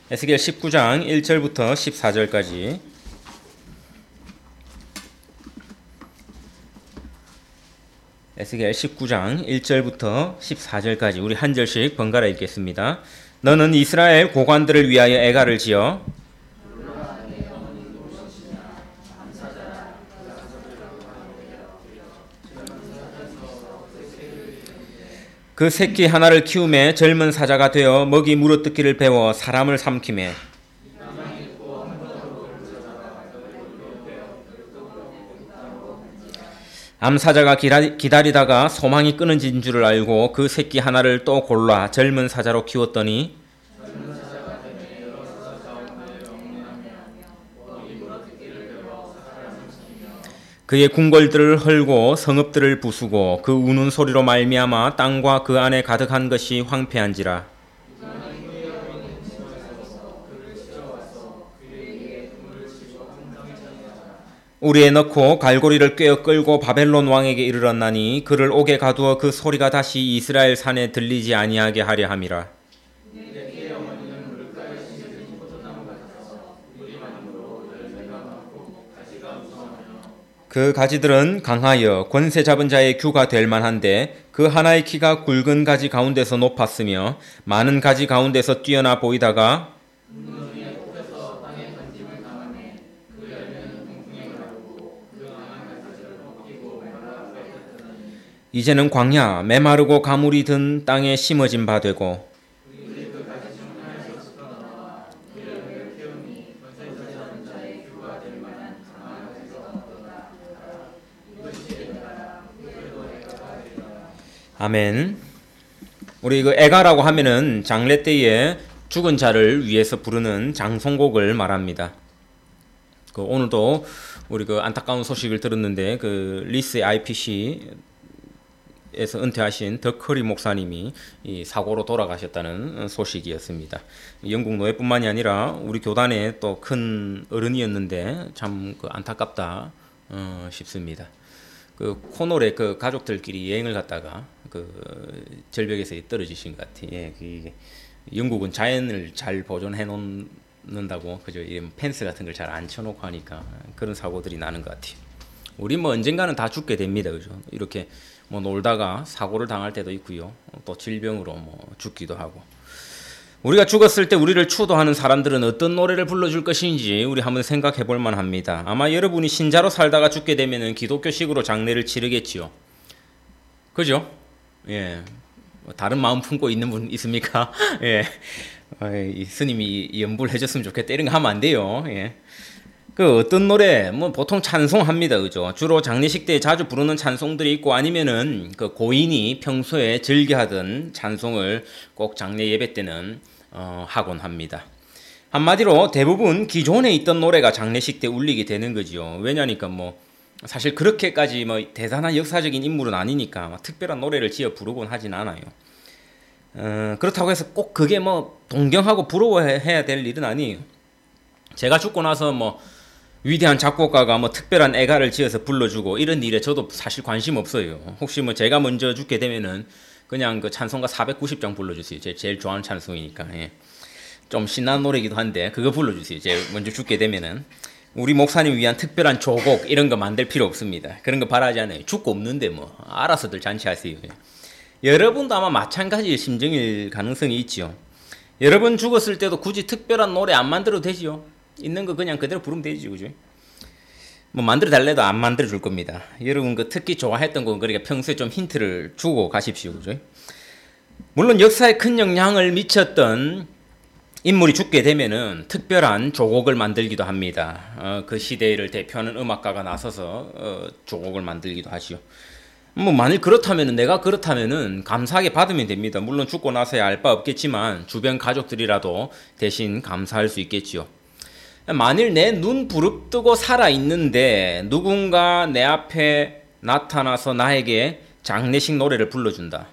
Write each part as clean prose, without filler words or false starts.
에스겔 19장 1절부터 14절까지. 에스겔 19장 1절부터 14절까지 우리 한 절씩 번갈아 읽겠습니다. 너는 이스라엘 고관들을 위하여 애가를 지어 그 새끼 하나를 키우매 젊은 사자가 되어 먹이 물어뜯기를 배워 사람을 삼키매 암사자가 기다리다가 소망이 끊어진 줄을 알고 그 새끼 하나를 또 골라 젊은 사자로 키웠더니 그의 궁궐들을 헐고 성읍들을 부수고 그 우는 소리로 말미암아 땅과 그 안에 가득한 것이 황폐한지라. 우리에 넣고 갈고리를 꿰어 끌고 바벨론 왕에게 이르렀나니 그를 옥에 가두어 그 소리가 다시 이스라엘 산에 들리지 아니하게 하려 함이라. 그 가지들은 강하여 권세 잡은 자의 규가 될 만한데 그 하나의 키가 굵은 가지 가운데서 높았으며 많은 가지 가운데서 뛰어나 보이다가 이제는 광야 메마르고 가물이 든 땅에 심어진 바 되고 아멘. 우리 그 애가라고 하면은 장례 때에 죽은 자를 위해서 부르는 장송곡을 말합니다. 그 오늘도 우리 그 안타까운 소식을 들었는데 그 리스 IPC에서 은퇴하신 덕커리 목사님이 이 사고로 돌아가셨다는 소식이었습니다. 영국 노예뿐만이 아니라 우리 교단의 또 큰 어른이었는데 참 그 안타깝다 싶습니다. 그 코노레 그 가족들끼리 여행을 갔다가 그 절벽에서 떨어지신 것 같아요. 예, 그 영국은 자연을 잘 보존해 놓는다고 그죠? 이런 펜스 같은 걸 잘 안 쳐놓고 하니까 그런 사고들이 나는 것 같아요. 우리 뭐 언젠가는 다 죽게 됩니다, 그죠? 이렇게 뭐 놀다가 사고를 당할 때도 있고요, 또 질병으로 뭐 죽기도 하고. 우리가 죽었을 때 우리를 추도하는 사람들은 어떤 노래를 불러줄 것인지 우리 한번 생각해 볼 만합니다. 아마 여러분이 신자로 살다가 죽게 되면은 기독교식으로 장례를 치르겠지요. 그죠? 예. 다른 마음 품고 있는 분 있습니까? 예. 이 스님이 연불 해줬으면 좋겠다. 이런 거 하면 안 돼요. 예. 그 어떤 노래, 뭐 보통 찬송합니다. 그죠? 주로 장례식 때 자주 부르는 찬송들이 있고 아니면은 그 고인이 평소에 즐겨하던 찬송을 꼭 장례 예배 때는 하곤 합니다. 한마디로 대부분 기존에 있던 노래가 장례식 때 울리게 되는 거죠. 왜냐니까 뭐 사실 그렇게까지 뭐 대단한 역사적인 인물은 아니니까 특별한 노래를 지어 부르곤 하진 않아요. 그렇다고 해서 꼭 그게 뭐 동경하고 부러워해야 될 일은 아니에요. 제가 죽고 나서 뭐 위대한 작곡가가 뭐 특별한 애가를 지어서 불러주고 이런 일에 저도 사실 관심 없어요. 혹시 뭐 제가 먼저 죽게 되면은 그냥 그 찬송가 490장 불러주세요. 제일 좋아하는 찬송이니까. 예. 좀 신나는 노래기도 한데 그거 불러주세요. 제가 먼저 죽게 되면은. 우리 목사님 위한 특별한 조곡 이런 거 만들 필요 없습니다. 그런 거 바라지 않아요. 죽고 없는데 뭐 알아서들 잔치하세요. 여러분도 아마 마찬가지의 심정일 가능성이 있지요. 여러분 죽었을 때도 굳이 특별한 노래 안 만들어도 되지요. 있는 거 그냥 그대로 부르면 되지, 그죠? 뭐 만들어 달래도 안 만들어 줄 겁니다. 여러분 그 특히 좋아했던 거 그러니까 평소에 좀 힌트를 주고 가십시오, 그죠? 물론 역사에 큰 영향을 미쳤던 인물이 죽게 되면은 특별한 조곡을 만들기도 합니다. 그 시대를 대표하는 음악가가 나서서 조곡을 만들기도 하지요. 뭐 만일 그렇다면은 내가 그렇다면은 감사하게 받으면 됩니다. 물론 죽고 나서야 알 바 없겠지만 주변 가족들이라도 대신 감사할 수 있겠지요. 만일 내 눈 부릅뜨고 살아있는데 누군가 내 앞에 나타나서 나에게 장례식 노래를 불러준다.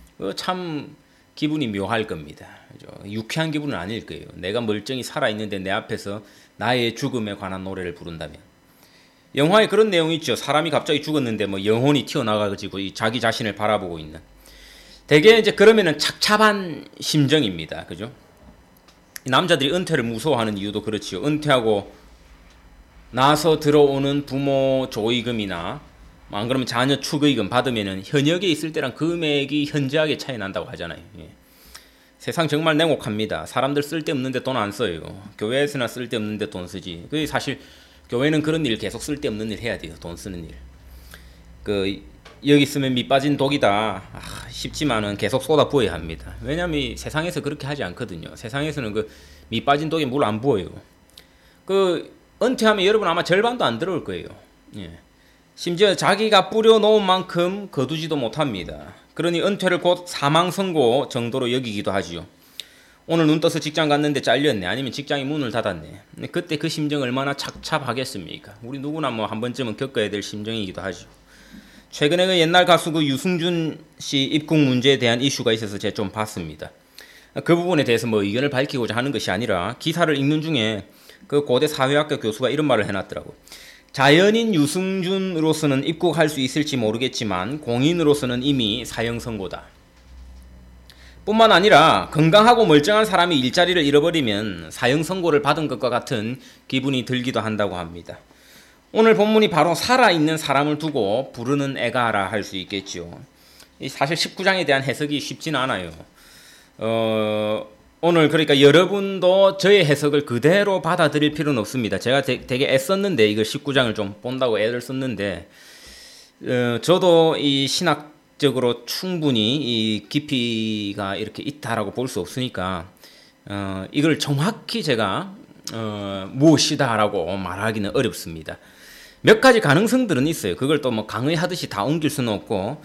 참 기분이 묘할 겁니다. 유쾌한 기분은 아닐 거예요. 내가 멀쩡히 살아있는데 내 앞에서 나의 죽음에 관한 노래를 부른다면. 영화에 그런 내용이 있죠. 사람이 갑자기 죽었는데 뭐 영혼이 튀어나와가지고 자기 자신을 바라보고 있는. 대개 이제 그러면은 착잡한 심정입니다. 그죠? 남자들이 은퇴를 무서워하는 이유도 그렇지요. 은퇴하고 나서 들어오는 부모 조의금이나 안 그러면 자녀 축의금 받으면은 현역에 있을 때랑 금액이 현저하게 차이 난다고 하잖아요. 예. 세상 정말 냉혹합니다. 사람들 쓸데없는데 돈 안 써요. 교회에서나 쓸데없는데 돈 쓰지. 그 사실 교회는 그런 일 계속 쓸데없는 일 해야 돼요. 돈 쓰는 일. 여기 있으면 밑 빠진 독이다. 쉽지만은 계속 쏟아 부어야 합니다. 왜냐면 세상에서 그렇게 하지 않거든요. 세상에서는 밑 빠진 독에 물 안 부어요. 은퇴하면 여러분 아마 절반도 안 들어올 거예요. 예. 심지어 자기가 뿌려놓은 만큼 거두지도 못합니다. 그러니 은퇴를 곧 사망 선고 정도로 여기기도 하지요. 오늘 눈 떠서 직장 갔는데 잘렸네. 아니면 직장이 문을 닫았네. 그때 그 심정 얼마나 착잡하겠습니까? 우리 누구나 한 번쯤은 겪어야 될 심정이기도 하죠. 최근에 옛날 가수 유승준 씨 입국 문제에 대한 이슈가 있어서 제가 좀 봤습니다. 그 부분에 대해서 의견을 밝히고자 하는 것이 아니라 기사를 읽는 중에 고대 사회학과 교수가 이런 말을 해놨더라고. 자연인 유승준으로서는 입국할 수 있을지 모르겠지만 공인으로서는 이미 사형 선고다. 뿐만 아니라 건강하고 멀쩡한 사람이 일자리를 잃어버리면 사형 선고를 받은 것과 같은 기분이 들기도 한다고 합니다. 오늘 본문이 바로 살아있는 사람을 두고 부르는 애가라 할 수 있겠죠. 사실 19장에 대한 해석이 쉽지는 않아요. 오늘 그러니까 여러분도 저의 해석을 그대로 받아들일 필요는 없습니다. 제가 되게 애썼는데 이걸 19장을 좀 본다고 애를 썼는데 저도 이 신학적으로 충분히 이 깊이가 이렇게 있다라고 볼 수 없으니까 이걸 정확히 제가 무엇이다라고 말하기는 어렵습니다. 몇 가지 가능성들은 있어요. 그걸 또 강의하듯이 다 옮길 수는 없고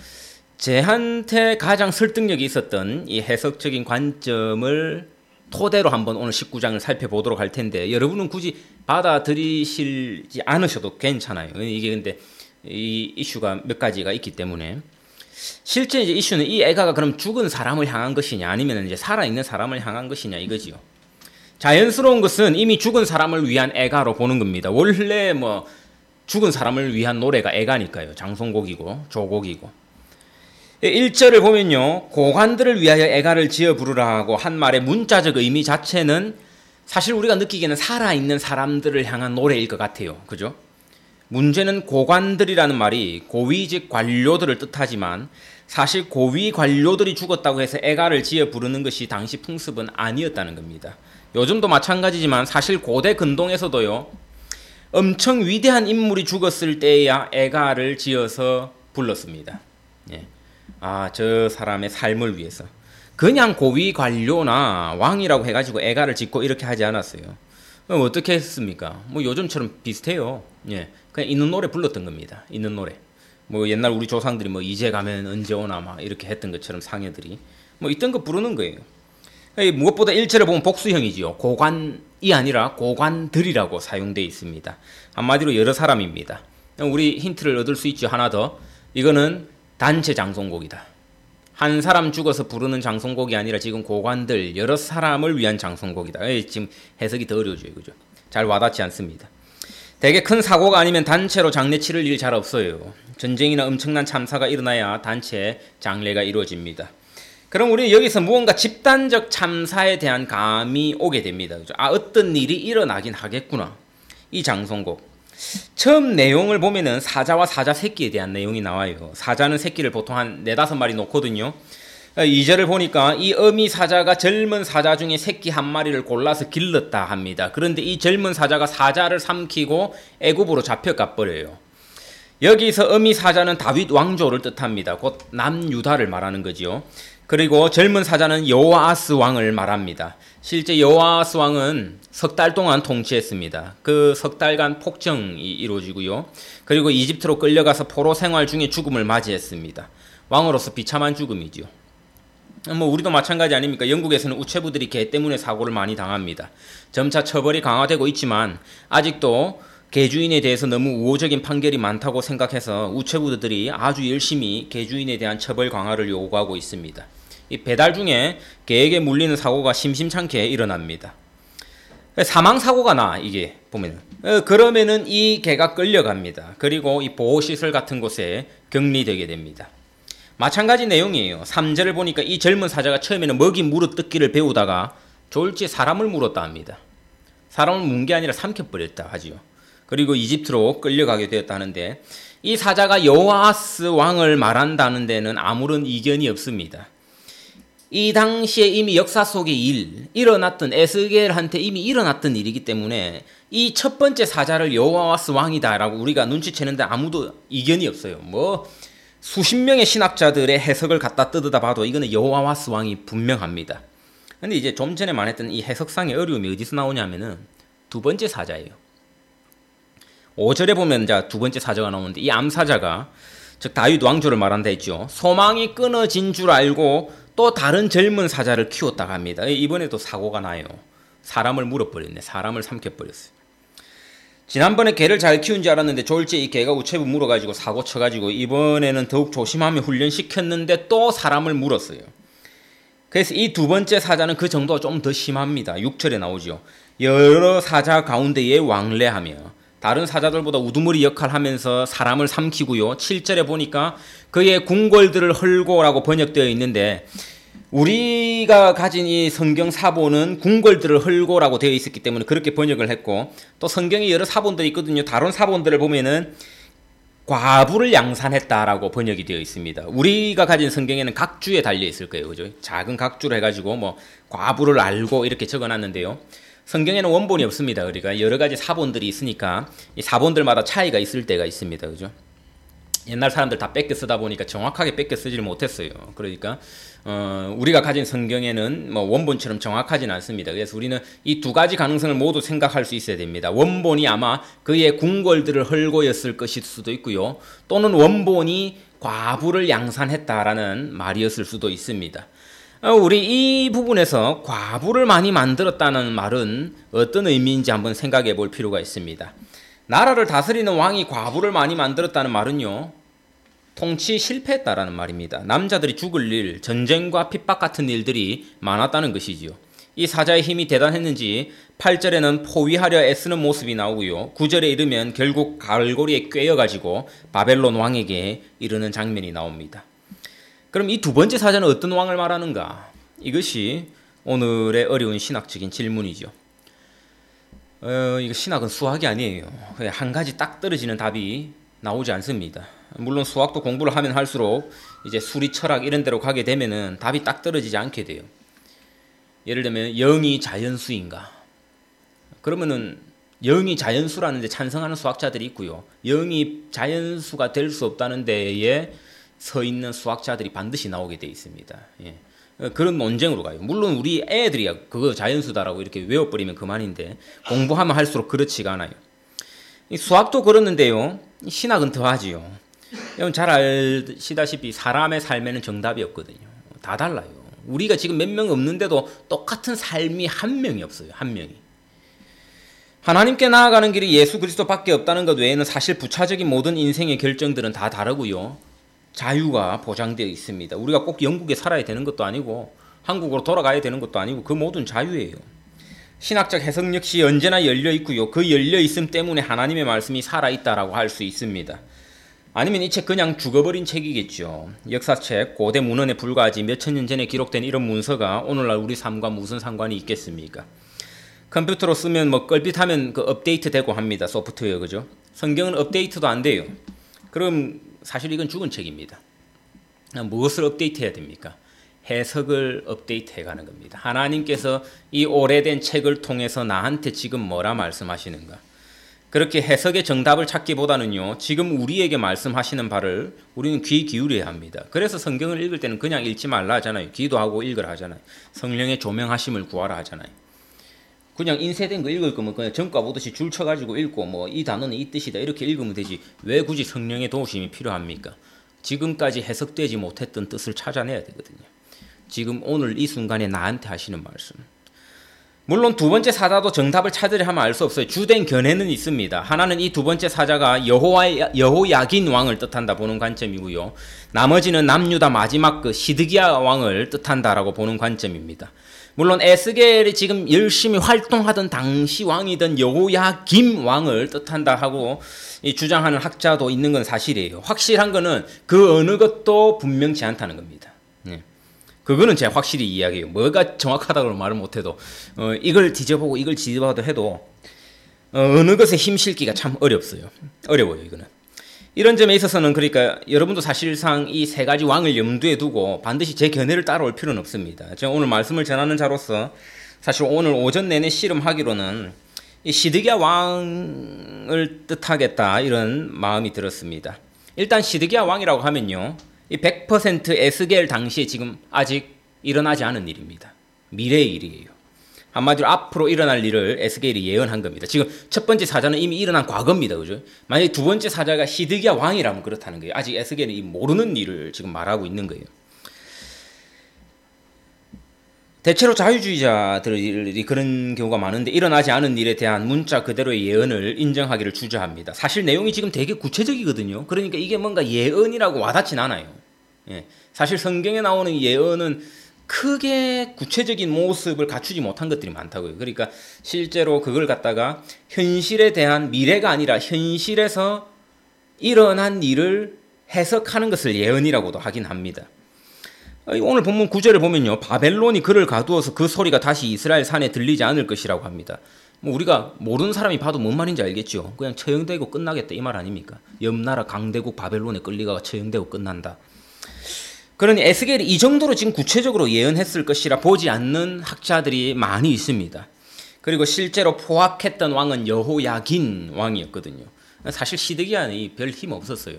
제한테 가장 설득력이 있었던 이 해석적인 관점을 토대로 한번 오늘 19장을 살펴보도록 할 텐데 여러분은 굳이 받아들이시지 않으셔도 괜찮아요. 이게 근데 이 이슈가 몇 가지가 있기 때문에 실제 이제 이슈는 이 애가가 그럼 죽은 사람을 향한 것이냐 아니면 이제 살아있는 사람을 향한 것이냐 이거지요. 자연스러운 것은 이미 죽은 사람을 위한 애가로 보는 겁니다. 원래 죽은 사람을 위한 노래가 애가니까요. 장송곡이고 조곡이고. 1절을 보면요. 고관들을 위하여 애가를 지어 부르라고 한 말의 문자적 의미 자체는 사실 우리가 느끼기에는 살아있는 사람들을 향한 노래일 것 같아요. 그죠? 문제는 고관들이라는 말이 고위직 관료들을 뜻하지만 사실 고위 관료들이 죽었다고 해서 애가를 지어 부르는 것이 당시 풍습은 아니었다는 겁니다. 요즘도 마찬가지지만 사실 고대 근동에서도요. 엄청 위대한 인물이 죽었을 때야 애가를 지어서 불렀습니다. 예. 저 사람의 삶을 위해서. 그냥 고위 관료나 왕이라고 해가지고 애가를 짓고 이렇게 하지 않았어요. 그럼 어떻게 했습니까? 요즘처럼 비슷해요. 예. 그냥 있는 노래 불렀던 겁니다. 있는 노래. 옛날 우리 조상들이 이제 가면 언제 오나 이렇게 했던 것처럼 상여들이 있던 거 부르는 거예요. 무엇보다 1절을 보면 복수형이지요. 고관이 아니라 고관들이라고 사용되어 있습니다. 한마디로 여러 사람입니다. 우리 힌트를 얻을 수 있죠. 하나 더. 이거는 단체 장송곡이다. 한 사람 죽어서 부르는 장송곡이 아니라 지금 고관들 여러 사람을 위한 장송곡이다. 지금 해석이 더 어려워져요. 그죠? 잘 와닿지 않습니다. 대개 큰 사고가 아니면 단체로 장례 치를 일 잘 없어요. 전쟁이나 엄청난 참사가 일어나야 단체 장례가 이루어집니다. 그럼 우리는 여기서 무언가 집단적 참사에 대한 감이 오게 됩니다. 그죠? 어떤 일이 일어나긴 하겠구나. 이 장송곡. 처음 내용을 보면은 사자와 사자 새끼에 대한 내용이 나와요. 사자는 새끼를 보통 한 4-5마리 놓거든요. 2절을 보니까 이 어미 사자가 젊은 사자 중에 새끼 한 마리를 골라서 길렀다 합니다. 그런데 이 젊은 사자가 사자를 삼키고 애굽으로 잡혀가 버려요. 여기서 어미 사자는 다윗 왕조를 뜻합니다. 곧 남유다를 말하는 거지요. 그리고 젊은 사자는 여호아스 왕을 말합니다. 실제 여호아스 왕은 석 달 동안 통치했습니다. 그 석 달간 폭정이 이루어지고요. 그리고 이집트로 끌려가서 포로 생활 중에 죽음을 맞이했습니다. 왕으로서 비참한 죽음이지요. 우리도 마찬가지 아닙니까? 영국에서는 우체부들이 개 때문에 사고를 많이 당합니다. 점차 처벌이 강화되고 있지만 아직도 개주인에 대해서 너무 우호적인 판결이 많다고 생각해서 우체부들이 아주 열심히 개주인에 대한 처벌 강화를 요구하고 있습니다. 이 배달 중에 개에게 물리는 사고가 심심찮게 일어납니다. 사망사고가 나, 이게 보면은. 그러면은 이 개가 끌려갑니다. 그리고 이 보호시설 같은 곳에 격리되게 됩니다. 마찬가지 내용이에요. 3절을 보니까 이 젊은 사자가 처음에는 먹이 무릇 뜯기를 배우다가 졸지에 사람을 물었다 합니다. 사람을 문 게 아니라 삼켜버렸다 하지요. 그리고 이집트로 끌려가게 되었다 하는데 이 사자가 여호아스 왕을 말한다는 데는 아무런 이견이 없습니다. 이 당시에 이미 역사 속의 일어났던 에스겔한테 이미 일어났던 일이기 때문에 이 첫 번째 사자를 여호아스 왕이다라고 우리가 눈치채는데 아무도 이견이 없어요. 뭐 수십 명의 신학자들의 해석을 갖다 뜯어다 봐도 이거는 여호아스 왕이 분명합니다. 근데 이제 좀 전에 말했던 이 해석상의 어려움이 어디서 나오냐면은 두 번째 사자예요. 5절에 보면 자 두 번째 사자가 나오는데 이 암사자가 즉 다윗 왕조를 말한다 했죠. 소망이 끊어진 줄 알고 또 다른 젊은 사자를 키웠다고 합니다. 이번에도 사고가 나요. 사람을 물어버렸네. 사람을 삼켜버렸어요. 지난번에 개를 잘 키운 줄 알았는데 졸지에 이 개가 우체부 물어가지고 사고 쳐가지고 이번에는 더욱 조심하며 훈련시켰는데 또 사람을 물었어요. 그래서 이 두 번째 사자는 그 정도가 좀 더 심합니다. 6절에 나오죠. 여러 사자 가운데에 왕래하며 다른 사자들보다 우두머리 역할하면서 사람을 삼키고요. 7절에 보니까 그의 궁궐들을 헐고라고 번역되어 있는데 우리가 가진 이 성경 사본은 궁궐들을 헐고라고 되어 있었기 때문에 그렇게 번역을 했고 또 성경에 여러 사본들이 있거든요. 다른 사본들을 보면은 과부를 양산했다라고 번역이 되어 있습니다. 우리가 가진 성경에는 각주에 달려 있을 거예요. 그죠? 작은 각주를 해가지고 뭐 과부를 알고 이렇게 적어놨는데요. 성경에는 원본이 없습니다. 우리가 여러 가지 사본들이 있으니까 이 사본들마다 차이가 있을 때가 있습니다. 그죠? 옛날 사람들 다 뺏겨 쓰다 보니까 정확하게 뺏겨 쓰지를 못했어요. 그러니까 우리가 가진 성경에는 뭐 원본처럼 정확하진 않습니다. 그래서 우리는 이 두 가지 가능성을 모두 생각할 수 있어야 됩니다. 원본이 아마 그의 궁궐들을 헐고였을 것일 수도 있고요. 또는 원본이 과부를 양산했다라는 말이었을 수도 있습니다. 우리 이 부분에서 과부를 많이 만들었다는 말은 어떤 의미인지 한번 생각해 볼 필요가 있습니다. 나라를 다스리는 왕이 과부를 많이 만들었다는 말은요, 통치 실패했다라는 말입니다. 남자들이 죽을 일, 전쟁과 핍박 같은 일들이 많았다는 것이지요. 이 사자의 힘이 대단했는지 8절에는 포위하려 애쓰는 모습이 나오고요. 9절에 이르면 결국 갈고리에 꿰어가지고 바벨론 왕에게 이르는 장면이 나옵니다. 그럼 이 두 번째 사자는 어떤 왕을 말하는가? 이것이 오늘의 어려운 신학적인 질문이죠. 이거 신학은 수학이 아니에요. 그냥 한 가지 딱 떨어지는 답이 나오지 않습니다. 물론 수학도 공부를 하면 할수록 이제 수리, 철학 이런 데로 가게 되면은 답이 딱 떨어지지 않게 돼요. 예를 들면 0이 자연수인가? 그러면은 0이 자연수라는 데 찬성하는 수학자들이 있고요. 0이 자연수가 될 수 없다는 데에 서 있는 수학자들이 반드시 나오게 돼 있습니다. 예. 그런 논쟁으로 가요. 물론 우리 애들이 그거 자연수다라고 이렇게 외워버리면 그만인데 공부하면 할수록 그렇지가 않아요. 이 수학도 그렇는데요. 신학은 더하지요. 여러분 잘 아시다시피 사람의 삶에는 정답이 없거든요. 다 달라요. 우리가 지금 몇 명 없는데도 똑같은 삶이 한 명이 없어요. 한 명이. 하나님께 나아가는 길이 예수 그리스도밖에 없다는 것 외에는 사실 부차적인 모든 인생의 결정들은 다 다르고요. 자유가 보장되어 있습니다. 우리가 꼭 영국에 살아야 되는 것도 아니고 한국으로 돌아가야 되는 것도 아니고 그 모든 자유예요. 신학적 해석 역시 언제나 열려 있고요. 그 열려 있음 때문에 하나님의 말씀이 살아있다라고 할 수 있습니다. 아니면 이 책 그냥 죽어버린 책이겠죠. 역사책, 고대 문헌에 불과하지 몇천 년 전에 기록된 이런 문서가 오늘날 우리 삶과 무슨 상관이 있겠습니까? 컴퓨터로 쓰면 뭐 껄핏하면 그 업데이트 되고 합니다. 소프트웨어 그죠? 성경은 업데이트도 안 돼요. 그럼 사실 이건 죽은 책입니다. 무엇을 업데이트해야 됩니까? 해석을 업데이트해 가는 겁니다. 하나님께서 이 오래된 책을 통해서 나한테 지금 뭐라 말씀하시는가? 그렇게 해석의 정답을 찾기보다는요, 지금 우리에게 말씀하시는 바를 우리는 귀 기울여야 합니다. 그래서 성경을 읽을 때는 그냥 읽지 말라 하잖아요. 기도하고 읽으라 하잖아요. 성령의 조명하심을 구하라 하잖아요. 그냥 인쇄된 거 읽을 거면 그냥 전과 보듯이 줄 쳐가지고 읽고 뭐 이 단어는 이 뜻이다 이렇게 읽으면 되지 왜 굳이 성령의 도우심이 필요합니까? 지금까지 해석되지 못했던 뜻을 찾아내야 되거든요. 지금 오늘 이 순간에 나한테 하시는 말씀. 물론 두 번째 사자도 정답을 찾으려 하면 알 수 없어요. 주된 견해는 있습니다. 하나는 이 두 번째 사자가 여호야긴 왕을 뜻한다 보는 관점이고요. 나머지는 남유다 마지막 그 시드기야 왕을 뜻한다라고 보는 관점입니다. 물론 에스겔이 지금 열심히 활동하던 당시 왕이던 여호야김 왕을 뜻한다 하고 주장하는 학자도 있는 건 사실이에요. 확실한 거는 그 어느 것도 분명치 않다는 겁니다. 그거는 제가 확실히 이야기해요. 뭐가 정확하다고 말을 못해도 이걸 뒤져보고 이걸 뒤져봐도 해도 어느 것에 힘 실기가 참 어려워요. 이거는. 이런 점에 있어서는 그러니까 여러분도 사실상 이 세 가지 왕을 염두에 두고 반드시 제 견해를 따라올 필요는 없습니다. 제가 오늘 말씀을 전하는 자로서 사실 오늘 오전 내내 씨름하기로는 이 시드기야 왕을 뜻하겠다 이런 마음이 들었습니다. 일단 시드기야 왕이라고 하면요, 이 100% 에스겔 당시에 지금 아직 일어나지 않은 일입니다. 미래의 일이에요. 한마디로 앞으로 일어날 일을 에스겔이 예언한 겁니다. 지금 첫 번째 사자는 이미 일어난 과거입니다. 그죠? 만약에 두 번째 사자가 시드기야 왕이라면 그렇다는 거예요. 아직 에스겔이 모르는 일을 지금 말하고 있는 거예요. 대체로 자유주의자들이 그런 경우가 많은데 일어나지 않은 일에 대한 문자 그대로의 예언을 인정하기를 주저합니다. 사실 내용이 지금 되게 구체적이거든요. 그러니까 이게 뭔가 예언이라고 와닿진 않아요. 예. 사실 성경에 나오는 예언은 크게 구체적인 모습을 갖추지 못한 것들이 많다고요. 그러니까 실제로 그걸 갖다가 현실에 대한 미래가 아니라 현실에서 일어난 일을 해석하는 것을 예언이라고도 하긴 합니다. 오늘 본문 9절을 보면요, 바벨론이 그를 가두어서 그 소리가 다시 이스라엘 산에 들리지 않을 것이라고 합니다. 뭐 우리가 모르는 사람이 봐도 뭔 말인지 알겠죠. 그냥 처형되고 끝나겠다 이 말 아닙니까? 옆나라 강대국 바벨론에 끌리다가 처형되고 끝난다. 그러니 에스겔이 이 정도로 지금 구체적으로 예언했을 것이라 보지 않는 학자들이 많이 있습니다. 그리고 실제로 포악했던 왕은 여호야긴 왕이었거든요. 사실 시드기야는 별 힘 없었어요.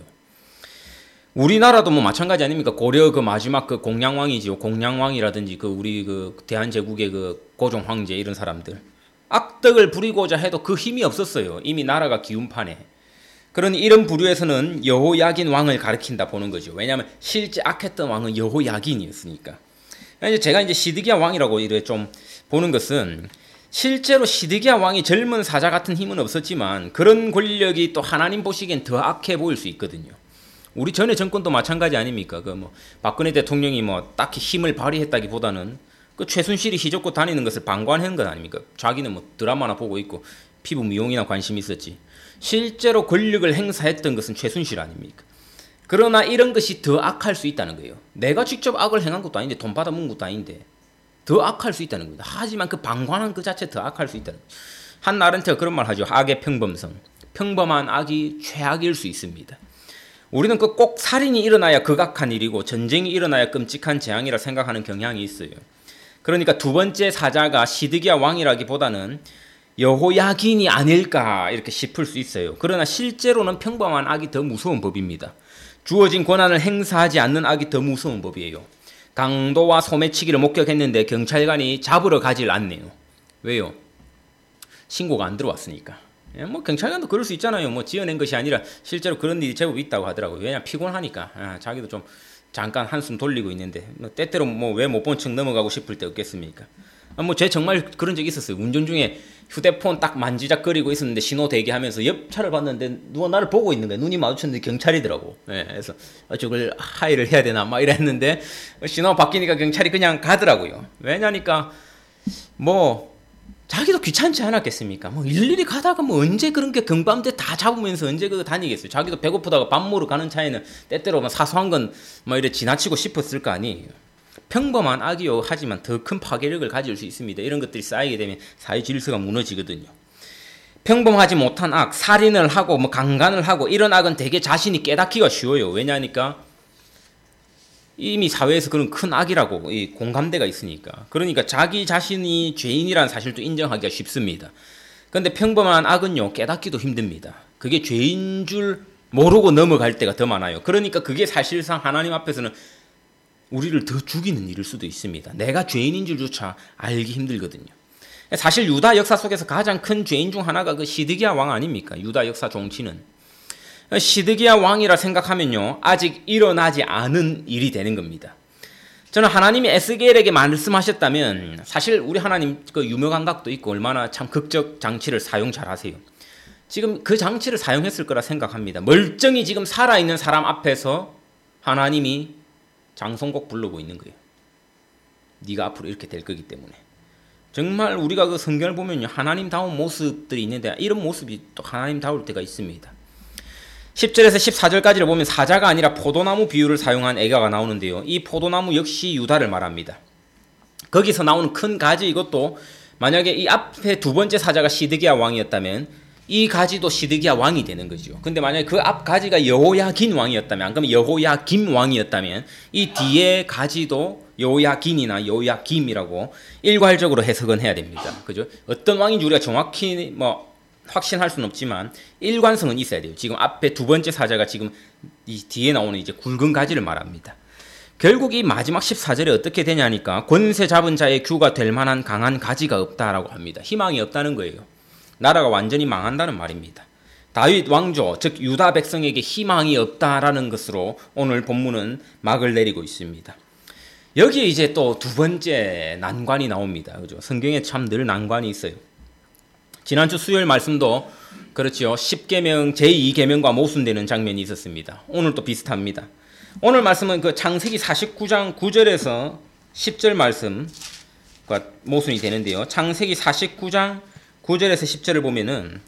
우리나라도 뭐 마찬가지 아닙니까? 고려 그 마지막 그 공양왕이지요. 공양왕이라든지 그 우리 그 대한제국의 그 고종 황제 이런 사람들. 악덕을 부리고자 해도 그 힘이 없었어요. 이미 나라가 기운판에. 그러니 이런 부류에서는 여호야긴 왕을 가리킨다 보는 거죠. 왜냐하면 실제 악했던 왕은 여호야긴이었으니까. 제가 이제 시드기야 왕이라고 이렇게 좀 보는 것은 실제로 시드기야 왕이 젊은 사자 같은 힘은 없었지만 그런 권력이 또 하나님 보시기엔 더 악해 보일 수 있거든요. 우리 전에 정권도 마찬가지 아닙니까? 그 뭐 박근혜 대통령이 뭐 딱히 힘을 발휘했다기보다는 그 최순실이 휘젓고 다니는 것을 방관한 것 아닙니까? 자기는 뭐 드라마나 보고 있고 피부 미용이나 관심 있었지. 실제로 권력을 행사했던 것은 최순실 아닙니까? 그러나 이런 것이 더 악할 수 있다는 거예요. 내가 직접 악을 행한 것도 아닌데 돈 받아 먹은 것도 아닌데 더 악할 수 있다는 겁니다. 하지만 그 방관한 그 자체 더 악할 수 있다는 거예요. 한 아렌트가 그런 말 하죠. 악의 평범성. 평범한 악이 최악일 수 있습니다. 우리는 그 꼭 살인이 일어나야 극악한 일이고 전쟁이 일어나야 끔찍한 재앙이라 생각하는 경향이 있어요. 그러니까 두 번째 사자가 시드기야 왕이라기보다는 여호야긴이 아닐까 이렇게 싶을 수 있어요. 그러나 실제로는 평범한 악이 더 무서운 법입니다. 주어진 권한을 행사하지 않는 악이 더 무서운 법이에요. 강도와 소매치기를 목격했는데 경찰관이 잡으러 가질 않네요. 왜요? 신고가 안 들어왔으니까. 뭐 경찰관도 그럴 수 있잖아요. 뭐 지어낸 것이 아니라 실제로 그런 일이 제법 있다고 하더라고요. 왜냐면 피곤하니까. 자기도 좀 잠깐 한숨 돌리고 있는데 때때로 뭐 왜 못 본 척 넘어가고 싶을 때 없겠습니까? 뭐 제 정말 그런 적이 있었어요. 운전 중에 휴대폰 딱 만지작거리고 있었는데 신호 대기하면서 옆 차를 봤는데 누가 나를 보고 있는 거야. 눈이 마주쳤는데 경찰이더라고. 그래서 저걸 하이를 해야 되나 막 이랬는데 신호가 바뀌니까 경찰이 그냥 가더라고요. 왜냐니까 뭐 자기도 귀찮지 않았겠습니까? 뭐 일일이 가다가 뭐 언제 그런 게 경밤대 다 잡으면서 언제 그거 다니겠어요? 자기도 배고프다가 밥 먹으러 가는 차에는 때때로 뭐 사소한 건 뭐 이래 지나치고 싶었을 거 아니에요. 평범한 악이요 하지만 더 큰 파괴력을 가질 수 있습니다. 이런 것들이 쌓이게 되면 사회 질서가 무너지거든요. 평범하지 못한 악, 살인을 하고 뭐 강간을 하고 이런 악은 되게 자신이 깨닫기가 쉬워요. 왜냐하니까 이미 사회에서 그런 큰 악이라고 이 공감대가 있으니까. 그러니까 자기 자신이 죄인이라는 사실도 인정하기가 쉽습니다. 그런데 평범한 악은요 깨닫기도 힘듭니다. 그게 죄인 줄 모르고 넘어갈 때가 더 많아요. 그러니까 그게 사실상 하나님 앞에서는 우리를 더 죽이는 일일 수도 있습니다. 내가 죄인인 줄조차 알기 힘들거든요. 사실 유다 역사 속에서 가장 큰 죄인 중 하나가 그 시드기야 왕 아닙니까? 유다 역사 종치는. 시드기야 왕이라 생각하면요 아직 일어나지 않은 일이 되는 겁니다. 저는 하나님이 에스겔에게 말씀하셨다면 사실 우리 하나님 그 유명감각도 있고 얼마나 참 극적 장치를 사용 잘하세요. 지금 그 장치를 사용했을 거라 생각합니다. 멀쩡히 지금 살아있는 사람 앞에서 하나님이 장송곡 부르고 있는 거예요. 네가 앞으로 이렇게 될 거기 때문에. 정말 우리가 그 성경을 보면요 하나님다운 모습들이 있는데 이런 모습이 또 하나님다울 때가 있습니다. 10절에서 14절까지를 보면 사자가 아니라 포도나무 비유를 사용한 애가가 나오는데요. 이 포도나무 역시 유다를 말합니다. 거기서 나오는 큰 가지 이것도 만약에 이 앞에 두 번째 사자가 시드기야 왕이었다면 이 가지도 시드기야 왕이 되는 거죠. 근데 만약에 그 앞 가지가 여호야긴 왕이었다면, 안 그러면 여호야김 왕이었다면 이 뒤에 가지도 여호야긴이나 여호야김이라고 일괄적으로 해석은 해야 됩니다. 그죠? 어떤 왕인지 우리가 정확히 확신할 수는 없지만 일관성은 있어야 돼요. 지금 앞에 두 번째 사자가 지금 이 뒤에 나오는 이제 굵은 가지를 말합니다. 결국 이 마지막 14절에 어떻게 되냐니까 권세 잡은 자의 규가 될 만한 강한 가지가 없다라고 합니다. 희망이 없다는 거예요. 나라가 완전히 망한다는 말입니다. 다윗 왕조, 즉 유다 백성에게 희망이 없다라는 것으로 오늘 본문은 막을 내리고 있습니다. 여기에 이제 또 두 번째 난관이 나옵니다. 그죠? 성경에 참 늘 난관이 있어요. 지난주 수요일 말씀도 그렇죠. 10계명, 제2계명과 모순되는 장면이 있었습니다. 오늘도 비슷합니다. 오늘 말씀은 그 창세기 49장 9절에서 10절 말씀과 모순이 되는데요. 창세기 49장 9절에서 10절을 보면은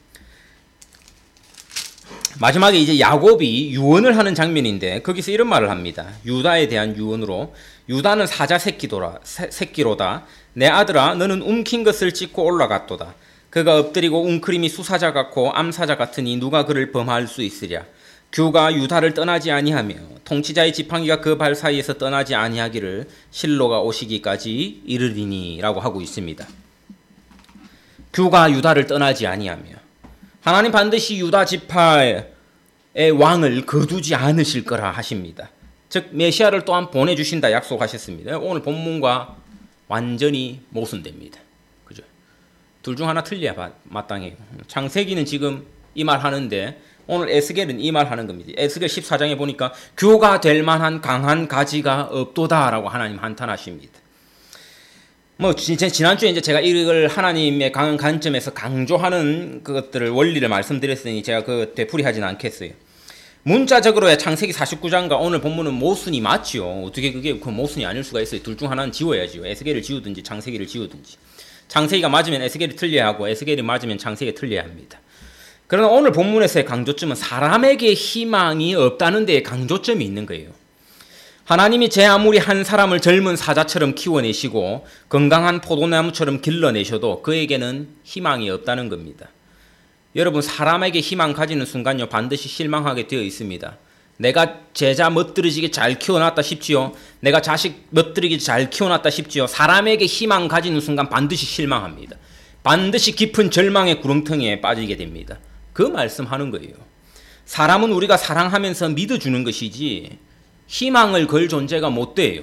마지막에 이제 야곱이 유언을 하는 장면인데 거기서 이런 말을 합니다. 유다에 대한 유언으로 유다는 사자 새끼로다. 내 아들아 너는 움킨 것을 찢고 올라갔도다. 그가 엎드리고 웅크림이 수사자 같고 암사자 같으니 누가 그를 범할 수 있으랴. 규가 유다를 떠나지 아니하며 통치자의 지팡이가 그 발 사이에서 떠나지 아니하기를 실로가 오시기까지 이르리니라고 하고 있습니다. 규가 유다를 떠나지 아니하며 하나님 반드시 유다 지파의 왕을 거두지 않으실 거라 하십니다. 즉 메시아를 또한 보내주신다 약속하셨습니다. 오늘 본문과 완전히 모순됩니다. 그죠? 둘 중 하나 틀려야 마땅해요. 창세기는 지금 이 말 하는데 오늘 에스겔은 이 말 하는 겁니다. 에스겔 14장에 보니까 규가 될 만한 강한 가지가 없도다라고 하나님 한탄하십니다. 지난주에 이제 제가 이걸 하나님의 강한 관점에서 강조하는 그것들을 원리를 말씀드렸으니 제가 그 되풀이하진 않겠어요. 문자적으로야 창세기 49장과 오늘 본문은 모순이 맞지요. 어떻게 그게 그 모순이 아닐 수가 있어요. 둘 중 하나는 지워야지요. 에스겔을 지우든지 창세기를 지우든지. 창세기가 맞으면 에스겔이 틀려야 하고 에스겔이 맞으면 창세기가 틀려야 합니다. 그러나 오늘 본문에서의 강조점은 사람에게 희망이 없다는 데에 강조점이 있는 거예요. 하나님이 제 아무리 한 사람을 젊은 사자처럼 키워내시고 건강한 포도나무처럼 길러내셔도 그에게는 희망이 없다는 겁니다. 여러분 사람에게 희망 가지는 순간요 반드시 실망하게 되어 있습니다. 내가 제자 멋들어지게 잘 키워놨다 싶지요. 내가 자식 멋들이게 잘 키워놨다 싶지요. 사람에게 희망 가지는 순간 반드시 실망합니다. 반드시 깊은 절망의 구렁텅이에 빠지게 됩니다. 그 말씀하는 거예요. 사람은 우리가 사랑하면서 믿어주는 것이지 희망을 걸 존재가 못 돼요.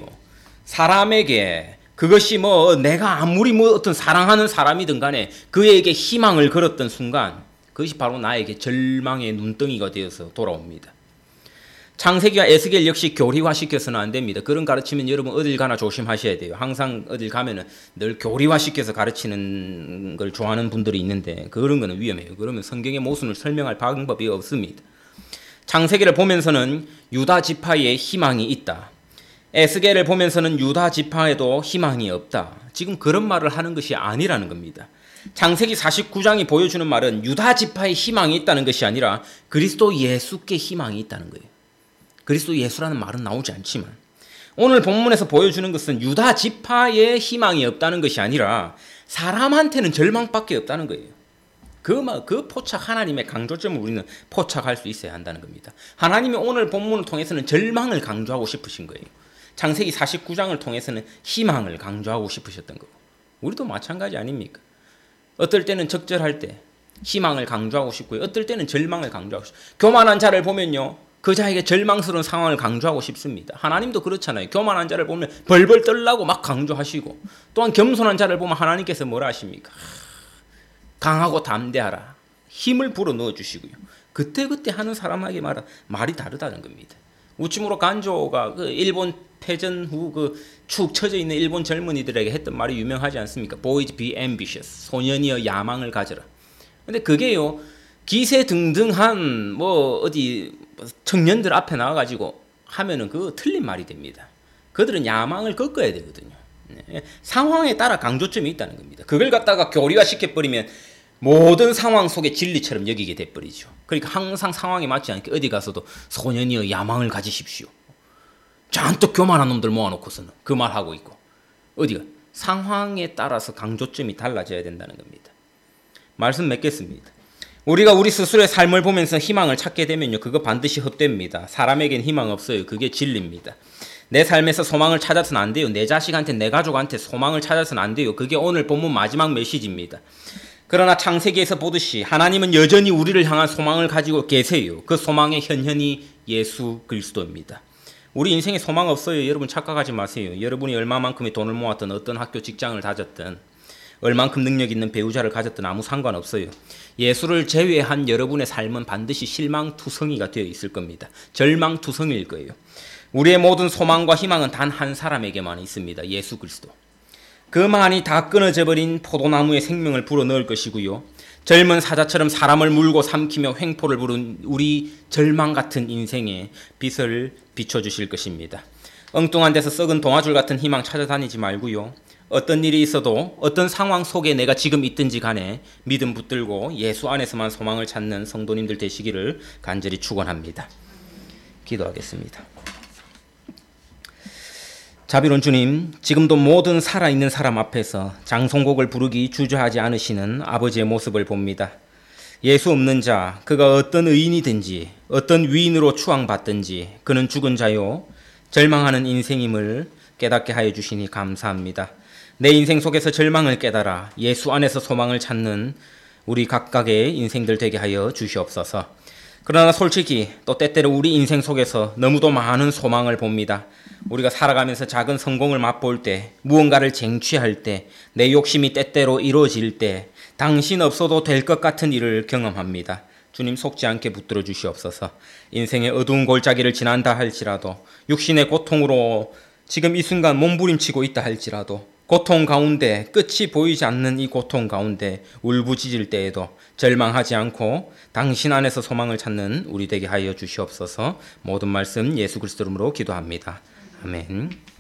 사람에게 그것이 내가 아무리 어떤 사랑하는 사람이든 간에 그에게 희망을 걸었던 순간 그것이 바로 나에게 절망의 눈덩이가 되어서 돌아옵니다. 창세기와 에스겔 역시 교리화시켜서는 안 됩니다. 그런 가르치면 여러분 어딜 가나 조심하셔야 돼요. 항상 어딜 가면은 늘 교리화시켜서 가르치는 걸 좋아하는 분들이 있는데 그런 거는 위험해요. 그러면 성경의 모순을 설명할 방법이 없습니다. 창세기를 보면서는 유다 지파에 희망이 있다. 에스겔을 보면서는 유다 지파에도 희망이 없다. 지금 그런 말을 하는 것이 아니라는 겁니다. 창세기 49장이 보여주는 말은 유다 지파에 희망이 있다는 것이 아니라 그리스도 예수께 희망이 있다는 거예요. 그리스도 예수라는 말은 나오지 않지만 오늘 본문에서 보여주는 것은 유다 지파에 희망이 없다는 것이 아니라 사람한테는 절망밖에 없다는 거예요. 그 포착 하나님의 강조점을 우리는 포착할 수 있어야 한다는 겁니다. 하나님이 오늘 본문을 통해서는 절망을 강조하고 싶으신 거예요. 창세기 49장을 통해서는 희망을 강조하고 싶으셨던 거고 우리도 마찬가지 아닙니까? 어떨 때는 적절할 때 희망을 강조하고 싶고요. 어떨 때는 절망을 강조하고 싶고 교만한 자를 보면요. 그 자에게 절망스러운 상황을 강조하고 싶습니다. 하나님도 그렇잖아요. 교만한 자를 보면 벌벌 떨라고 막 강조하시고 또한 겸손한 자를 보면 하나님께서 뭐라 하십니까? 강하고 담대하라. 힘을 불어 넣어주시고요. 그때그때 하는 사람에게 말이 다르다는 겁니다. 우치무로 간조가 그 일본 패전 후 축 처져 있는 일본 젊은이들에게 했던 말이 유명하지 않습니까? Boys be ambitious. 소년이여 야망을 가져라. 근데 그게요. 기세등등한 어디 청년들 앞에 나와가지고 하면은 그거 틀린 말이 됩니다. 그들은 야망을 꺾어야 되거든요. 상황에 따라 강조점이 있다는 겁니다. 그걸 갖다가 교리화시켜버리면 모든 상황 속에 진리처럼 여기게 돼버리죠. 그러니까 항상 상황에 맞지 않게 어디 가서도 소년이여 야망을 가지십시오. 잔뜩 교만한 놈들 모아놓고서는 그 말하고 있고 어디가 상황에 따라서 강조점이 달라져야 된다는 겁니다. 말씀 맺겠습니다. 우리가 우리 스스로의 삶을 보면서 희망을 찾게 되면요, 그거 반드시 헛됩니다. 사람에겐 희망 없어요. 그게 진리입니다. 내 삶에서 소망을 찾아서는 안 돼요. 내 자식한테, 내 가족한테 소망을 찾아서는 안 돼요. 그게 오늘 본문 마지막 메시지입니다. 그러나 창세기에서 보듯이 하나님은 여전히 우리를 향한 소망을 가지고 계세요. 그 소망의 현현이 예수 그리스도입니다. 우리 인생에 소망 없어요. 여러분 착각하지 마세요. 여러분이 얼마만큼의 돈을 모았든 어떤 학교 직장을 다졌든 얼만큼 능력 있는 배우자를 가졌든 아무 상관없어요. 예수를 제외한 여러분의 삶은 반드시 실망투성이가 되어 있을 겁니다. 절망투성이일 거예요. 우리의 모든 소망과 희망은 단 한 사람에게만 있습니다. 예수 그리스도. 그만이 다 끊어져 버린 포도나무의 생명을 불어넣을 것이고요. 젊은 사자처럼 사람을 물고 삼키며 횡포를 부른 우리 절망 같은 인생에 빛을 비춰주실 것입니다. 엉뚱한 데서 썩은 동아줄 같은 희망 찾아다니지 말고요. 어떤 일이 있어도 어떤 상황 속에 내가 지금 있든지 간에 믿음 붙들고 예수 안에서만 소망을 찾는 성도님들 되시기를 간절히 축원합니다. 기도하겠습니다. 자비로운 주님, 지금도 모든 살아있는 사람 앞에서 장송곡을 부르기 주저하지 않으시는 아버지의 모습을 봅니다. 예수 없는 자, 그가 어떤 의인이든지 어떤 위인으로 추앙받든지 그는 죽은 자요, 절망하는 인생임을 깨닫게 하여 주시니 감사합니다. 내 인생 속에서 절망을 깨달아 예수 안에서 소망을 찾는 우리 각각의 인생들 되게 하여 주시옵소서. 그러나 솔직히 또 때때로 우리 인생 속에서 너무도 많은 소망을 봅니다. 우리가 살아가면서 작은 성공을 맛볼 때, 무언가를 쟁취할 때, 내 욕심이 때때로 이루어질 때 당신 없어도 될 것 같은 일을 경험합니다. 주님 속지 않게 붙들어 주시옵소서. 인생의 어두운 골짜기를 지난다 할지라도, 육신의 고통으로 지금 이 순간 몸부림치고 있다 할지라도, 고통 가운데 끝이 보이지 않는 이 고통 가운데 울부짖을 때에도 절망하지 않고 당신 안에서 소망을 찾는 우리 되게 하여 주시옵소서. 모든 말씀 예수 그리스도 이름으로 기도합니다. 아멘.